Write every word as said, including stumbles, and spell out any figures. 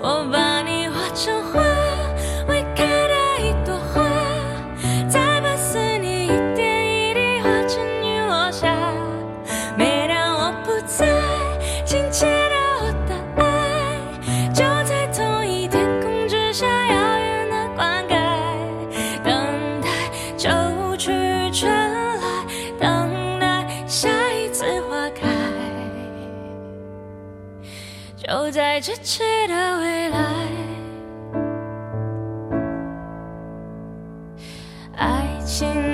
我把你画成画，未开的一朵花，再把思念一点一滴化成雨落下。每当我不在，亲切的我的爱，就在同一天空之下遥远的灌溉，等待秋去春来，等待下一次花开，就在咫尺的未来。爱情